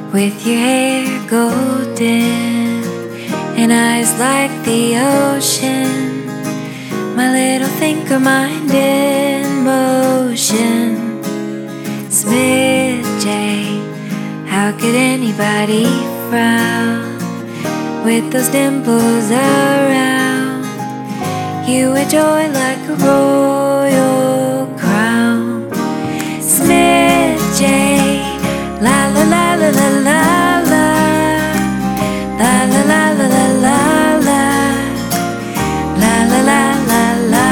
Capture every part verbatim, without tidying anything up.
with your hair golden and eyes like the ocean, my little thinker mind in motion. Smith J, how could anybody frown with those dimples around? You wear joy like a royal crown. Smith J, la la la la la la la, la la la la la la la, la la la la la.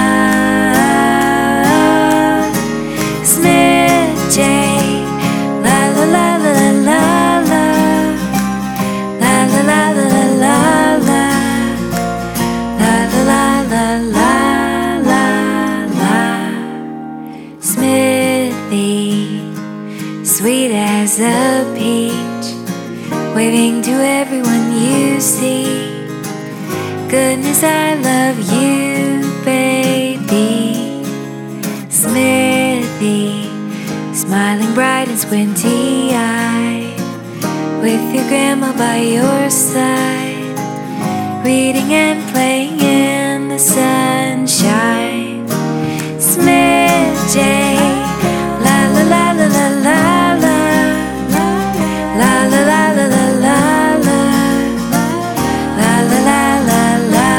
Smith J, la la la la la la la, la la la la la la la, la la la la la la. Smithy, sweet as a peach, waving to everyone you see. Goodness, I love you, baby. Smithy, smiling bright and squinty-eyed, with your grandma by your side, reading and playing in the sunshine. Smith J, la la la la la la la, la la la la la la la, la la la la la.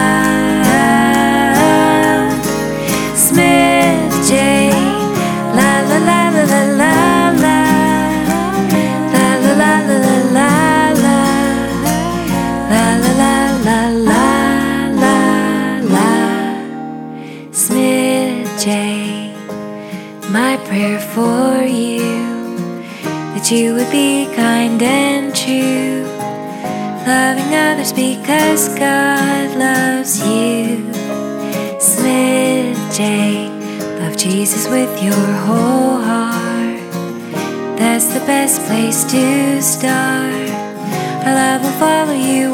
Smith J, la la la la la la la, la la la la la la la, la la la la la la. Smith J, my prayer for you, that you would be kind and true, loving others because God loves you. Smith J, love Jesus with your whole heart. That's the best place to start. Our love will follow you